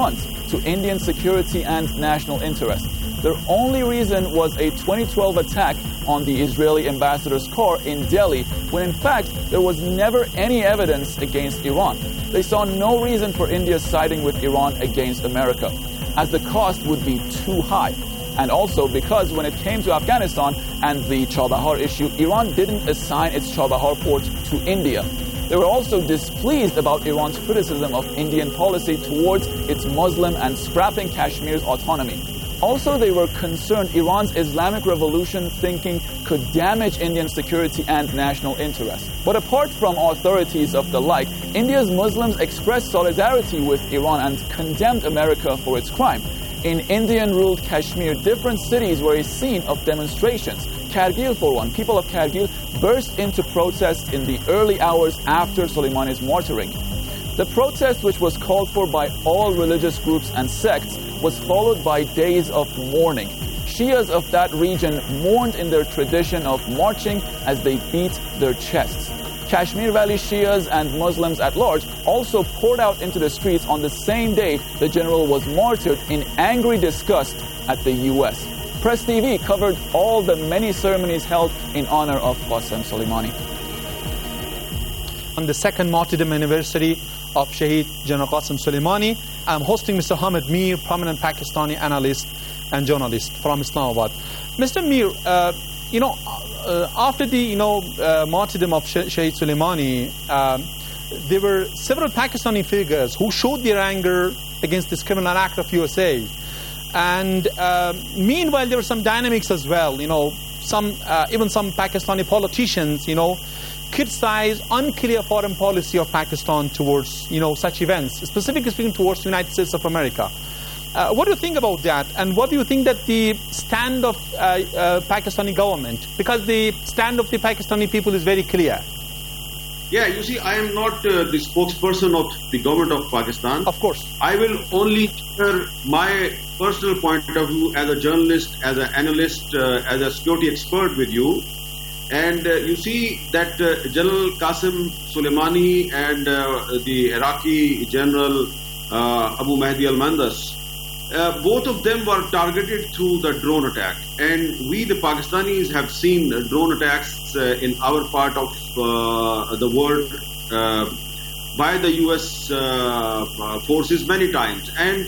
to Indian security and national interest. Their only reason was a 2012 attack on the Israeli ambassador's car in Delhi, when in fact there was never any evidence against Iran. They saw no reason for India siding with Iran against America, as the cost would be too high. And also because when it came to Afghanistan and the Chabahar issue, Iran didn't assign its Chabahar port to India. They were also displeased about Iran's criticism of Indian policy towards its Muslim and scrapping Kashmir's autonomy. Also, they were concerned Iran's Islamic revolution thinking could damage Indian security and national interest. But apart from authorities of the like, India's Muslims expressed solidarity with Iran and condemned America for its crime. In Indian-ruled Kashmir, different cities were a scene of demonstrations. Kargil, for one, people of Kargil burst into protest in the early hours after Soleimani's martyring. The protest, which was called for by all religious groups and sects, was followed by days of mourning. Shias of that region mourned in their tradition of marching as they beat their chests. Kashmir Valley Shias and Muslims at large also poured out into the streets on the same day the general was martyred in angry disgust at the U.S. Press TV covered all the many ceremonies held in honor of Qasem Soleimani. On the second martyrdom anniversary of Shaheed General Qasem Soleimani, I'm hosting Mr. Hamid Mir, prominent Pakistani analyst and journalist from Islamabad. Mr. Mir, after the martyrdom of Shaheed Soleimani, there were several Pakistani figures who showed their anger against this criminal act of USA. And meanwhile, there were some dynamics as well. Some Pakistani politicians, criticize unclear foreign policy of Pakistan towards, such events, specifically speaking towards the United States of America. What do you think about that? And what do you think that the stand of Pakistani government? Because the stand of the Pakistani people is very clear. Yeah, you see, I am not the spokesperson of the government of Pakistan. Of course. I will only share my personal point of view as a journalist, as an analyst, as a security expert with you. And you see that General Qasem Soleimani and the Iraqi General Abu Mahdi al-Mandas, both of them were targeted through the drone attack. And we, the Pakistanis, have seen drone attacks in our part of the world by the US forces many times. And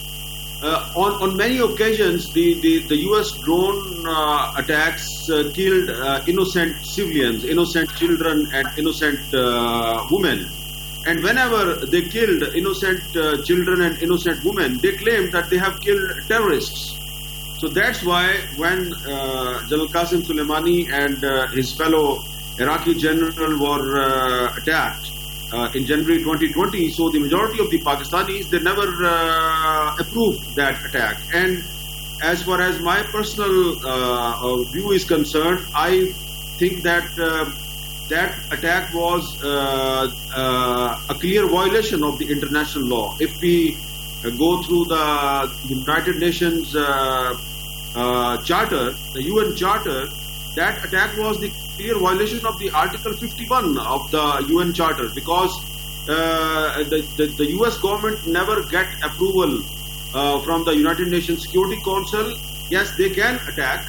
on many occasions, the US drone attacks killed innocent civilians, innocent children and innocent women. And whenever they killed innocent children and innocent women, they claimed that they have killed terrorists. So that's why when General Qasem Soleimani and his fellow Iraqi general were attacked in January 2020, so the majority of the Pakistanis, they never approved that attack. And as far as my personal view is concerned, I think that that attack was a clear violation of the international law. If we go through the United Nations Charter, the UN Charter, that attack was the clear violation of the Article 51 of the UN Charter, because the US government never get approval from the United Nations Security Council. Yes, they can attack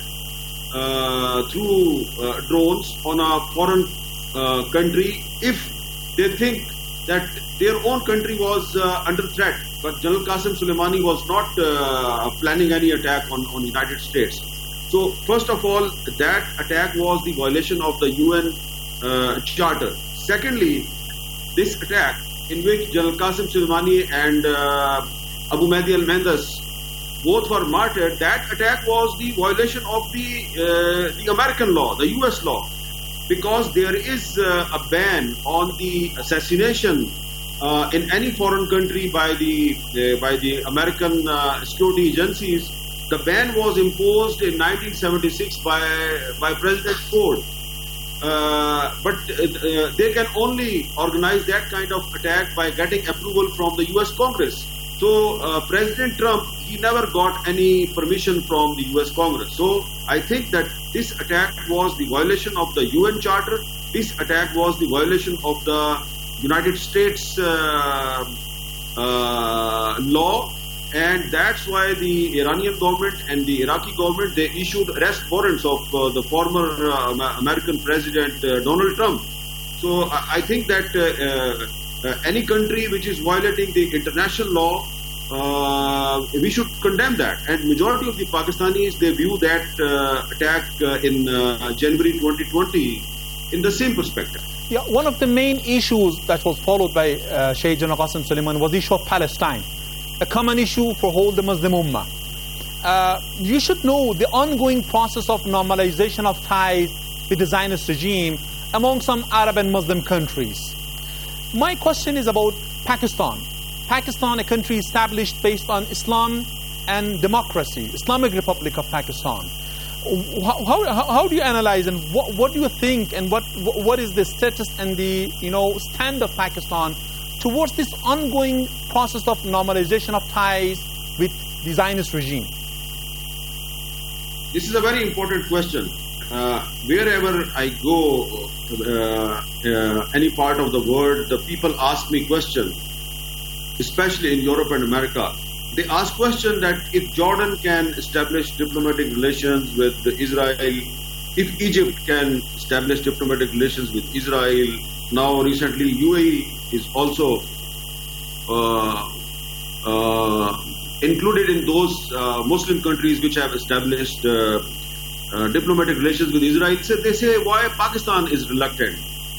through drones on a foreign country if they think that their own country was under threat. But General Qasem Soleimani was not planning any attack on United States. So first of all, that attack was the violation of the UN Charter. Secondly, this attack in which General Qasem Soleimani and Abu Mahdi al-Mandas both were martyred, that attack was the violation of the American law, the US law, because there is a ban on the assassination in any foreign country by the American security agencies. The ban was imposed in 1976 by President Ford. But they can only organize that kind of attack by getting approval from the US Congress. So President Trump, he never got any permission from the US Congress. So I think that this attack was the violation of the UN Charter. This attack was the violation of the United States law. And that's why the Iranian government and the Iraqi government, they issued arrest warrants of the former American President Donald Trump. So I think that any country which is violating the international law, we should condemn that. And majority of the Pakistanis, they view that attack in January 2020 in the same perspective. Yeah, one of the main issues that was followed by Sheikh General Qasem Soleimani was the issue of Palestine, a common issue for whole the Muslim Ummah. You should know the ongoing process of normalization of ties with the Zionist regime among some Arab and Muslim countries. My question is about Pakistan. Pakistan, a country established based on Islam and democracy, Islamic Republic of Pakistan. How do you analyze, and what do you think, and what is the status and the stand of Pakistan towards this ongoing process of normalization of ties with the Zionist regime? This is a very important question. Wherever I go, any part of the world, the people ask me questions, especially in Europe and America. They ask question that if Jordan can establish diplomatic relations with Israel, if Egypt can establish diplomatic relations with Israel, now recently UAE is also included in those Muslim countries which have established diplomatic relations with Israel. So they say, why Pakistan is reluctant?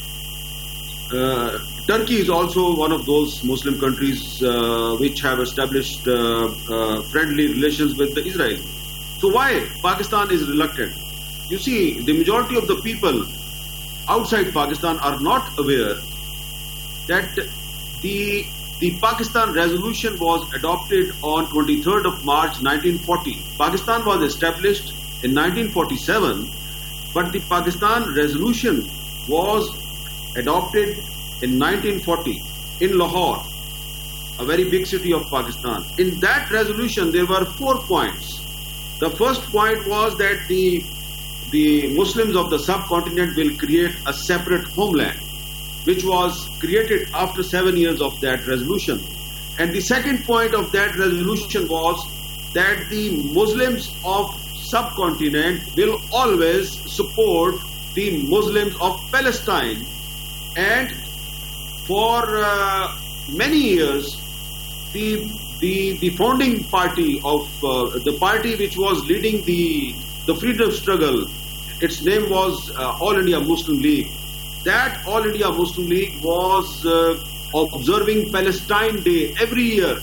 Turkey is also one of those Muslim countries which have established friendly relations with Israel. So why Pakistan is reluctant? You see, the majority of the people outside Pakistan are not aware that the Pakistan resolution was adopted on 23rd of March 1940. Pakistan was established in 1947, but the Pakistan resolution was adopted in 1940 in Lahore, a very big city of Pakistan. In that resolution, there were 4 points. The first point was that the Muslims of the subcontinent will create a separate homeland, which was created after 7 years of that resolution. And the second point of that resolution was that the Muslims of subcontinent will always support the Muslims of Palestine. And for many years, the founding party of the party which was leading the freedom struggle, its name was All India Muslim League. That All India Muslim League was observing Palestine Day every year.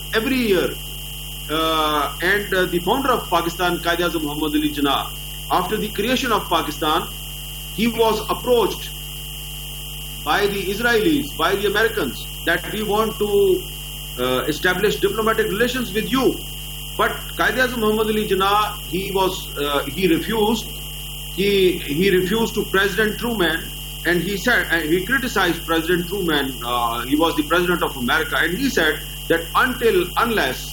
And the founder of Pakistan, Quaid-e-Azam Muhammad Ali Jinnah, after the creation of Pakistan, he was approached by the Israelis, by the Americans, that we want to establish diplomatic relations with you. But Quaid-e-Azam Muhammad Ali Jinnah, he refused. He refused to President Truman, and he said, and he criticized President Truman. He was the president of America, and he said that unless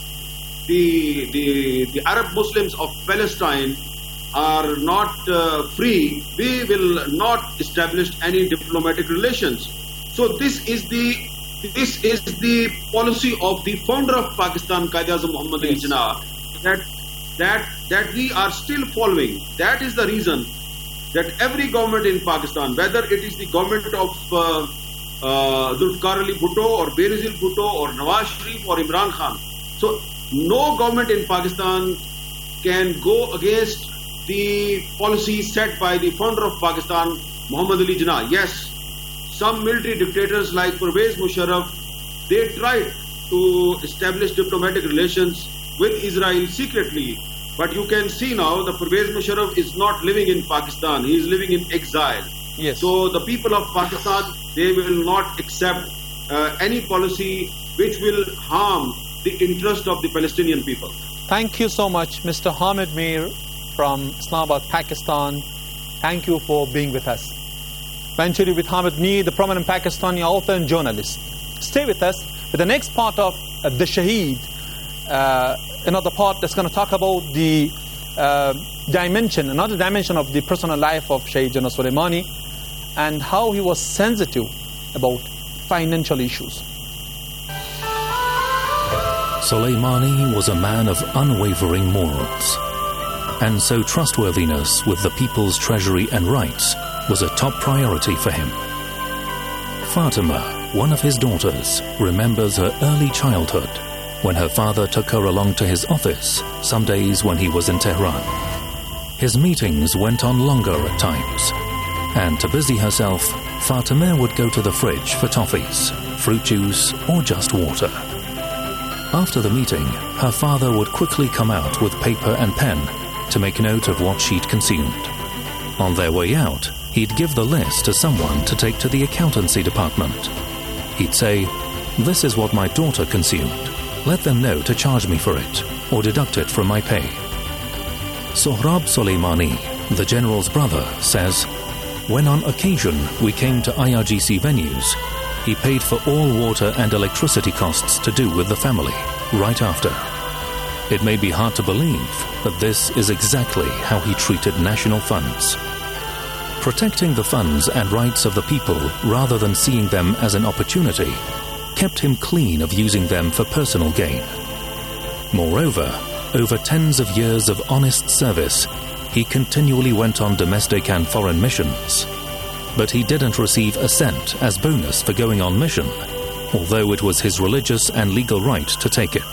the Arab Muslims of Palestine are not free, we will not establish any diplomatic relations. So this is the policy of the founder of Pakistan, Quaid-e-Azam Muhammad Ali Jinnah, that we are still following. That is the reason that every government in Pakistan, whether it is the government of Zulfikar Ali Bhutto or Benazir Bhutto or Nawaz Sharif or Imran Khan, so no government in Pakistan can go against the policy set by the founder of Pakistan, Muhammad Ali Jinnah. Yes, some military dictators like Pervez Musharraf, they tried to establish diplomatic relations with Israel secretly. But you can see now that Pervez Musharraf is not living in Pakistan. He is living in exile. Yes. So the people of Pakistan, they will not accept any policy which will harm the interest of the Palestinian people. Thank you so much, Mr. Hamid Mir from Islamabad, Pakistan. Thank you for being with us. Venturing with Hamid Mir, the prominent Pakistani author and journalist. Stay with us for the next part of The Shaheed, another part that's going to talk about the another dimension of the personal life of Sheikh General Soleimani and how he was sensitive about financial issues. Soleimani was a man of unwavering morals, and so trustworthiness with the people's treasury and rights was a top priority for him. Fatima, one of his daughters, remembers her early childhood when her father took her along to his office some days when he was in Tehran. His meetings went on longer at times, and to busy herself, Fatima would go to the fridge for toffees, fruit juice, or just water. After the meeting, her father would quickly come out with paper and pen to make note of what she'd consumed. On their way out, he'd give the list to someone to take to the accountancy department. He'd say, "This is what my daughter consumed. Let them know to charge me for it, or deduct it from my pay." Sohrab Soleimani, the general's brother, says, "When on occasion we came to IRGC venues, he paid for all water and electricity costs to do with the family, right after." It may be hard to believe, but this is exactly how he treated national funds. Protecting the funds and rights of the people rather than seeing them as an opportunity kept him clean of using them for personal gain. Moreover, over tens of years of honest service, he continually went on domestic and foreign missions. But he didn't receive a cent as bonus for going on mission, although it was his religious and legal right to take it.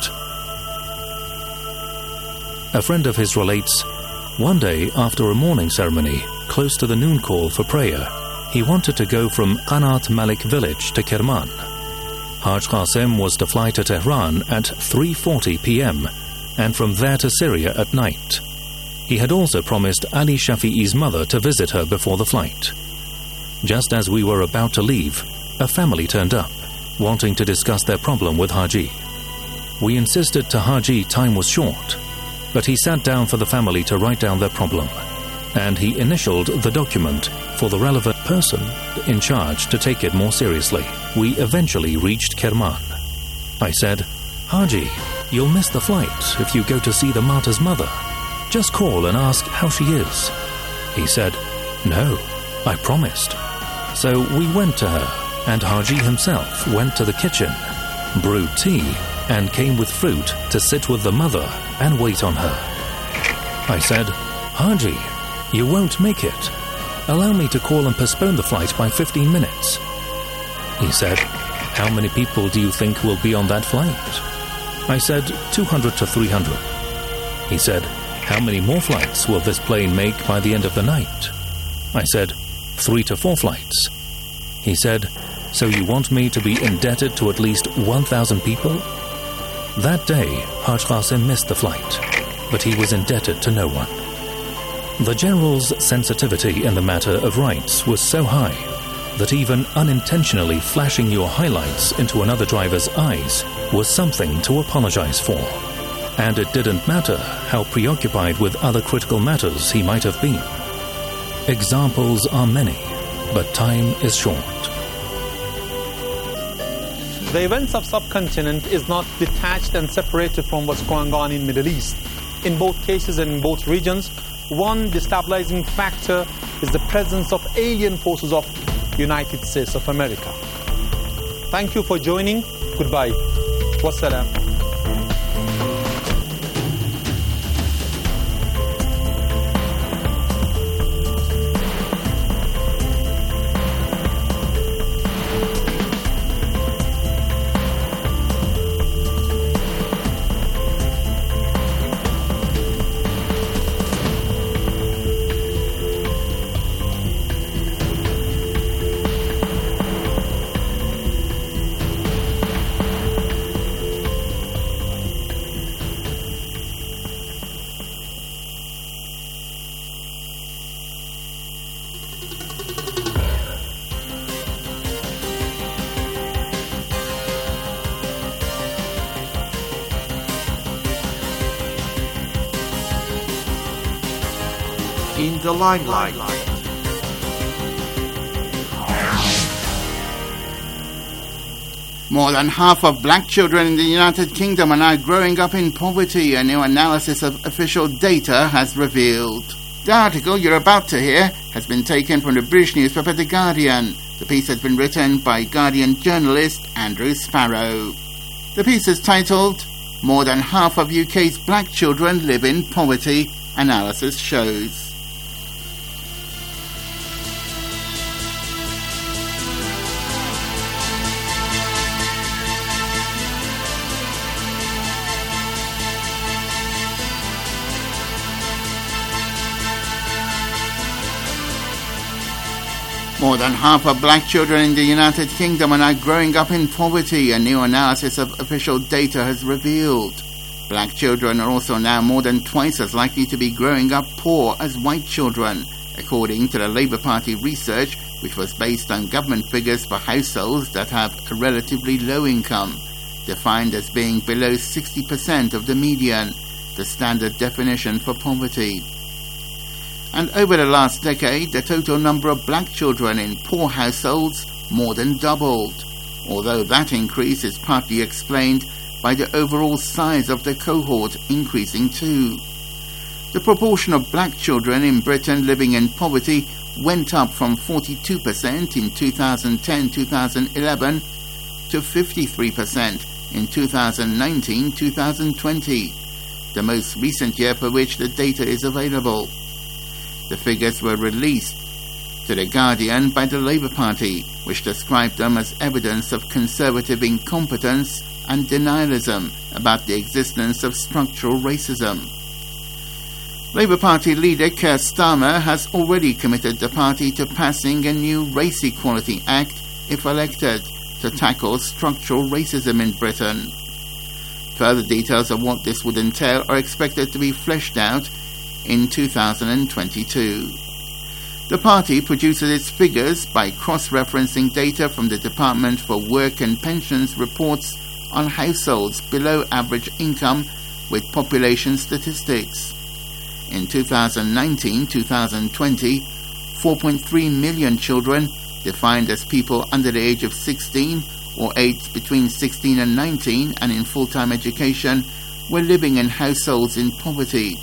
A friend of his relates, one day after a morning ceremony, close to the noon call for prayer, he wanted to go from Qanat Malik village to Kerman. Haj Qasim was to fly to Tehran at 3:40 p.m. and from there to Syria at night. He had also promised Ali Shafi'i's mother to visit her before the flight. Just as we were about to leave, a family turned up, wanting to discuss their problem with Haji. We insisted to Haji time was short, but he sat down for the family to write down their problem, and he initialed the document for the relevant person in charge to take it more seriously. We eventually reached Kerman. I said, "Haji, you'll miss the flight if you go to see the martyr's mother. Just call and ask how she is." He said, "No, I promised." So we went to her, and Haji himself went to the kitchen, brewed tea, and came with fruit to sit with the mother and wait on her. I said, "Haji, you won't make it. Allow me to call and postpone the flight by 15 minutes. He said, "How many people do you think will be on that flight?" I said, 200 to 300. He said, "How many more flights will this plane make by the end of the night?" I said, 3 to 4 flights. He said, "So you want me to be indebted to at least 1,000 people?" That day, Haj Qasim missed the flight, but he was indebted to no one. The general's sensitivity in the matter of rights was so high that even unintentionally flashing your highlights into another driver's eyes was something to apologize for. And it didn't matter how preoccupied with other critical matters he might have been. Examples are many, but time is short. The events of subcontinent is not detached and separated from what's going on in Middle East. In both cases and in both regions, one destabilizing factor is the presence of alien forces of United States of America. Thank you for joining. Goodbye. Wassalam. In the limelight. More than half of black children in the United Kingdom are now growing up in poverty, a new analysis of official data has revealed. The article you're about to hear has been taken from the British newspaper The Guardian. The piece has been written by Guardian journalist Andrew Sparrow. The piece is titled, More than half of UK's black children live in poverty, analysis shows. More than half of black children in the United Kingdom are now growing up in poverty, a new analysis of official data has revealed. Black children are also now more than twice as likely to be growing up poor as white children, according to the Labour Party research, which was based on government figures for households that have a relatively low income, defined as being below 60% of the median, the standard definition for poverty. And over the last decade, the total number of black children in poor households more than doubled, although that increase is partly explained by the overall size of the cohort increasing too. The proportion of black children in Britain living in poverty went up from 42% in 2010-2011 to 53% in 2019-2020, the most recent year for which the data is available. The figures were released to The Guardian by the Labour Party, which described them as evidence of conservative incompetence and denialism about the existence of structural racism. Labour Party leader Keir Starmer has already committed the party to passing a new Race Equality Act, if elected, to tackle structural racism in Britain. Further details of what this would entail are expected to be fleshed out in 2022. The party produces its figures by cross-referencing data from the Department for Work and Pensions reports on households below average income with population statistics. In 2019-2020, 4.3 million children, defined as people under the age of 16 or aged between 16 and 19 and in full-time education, were living in households in poverty,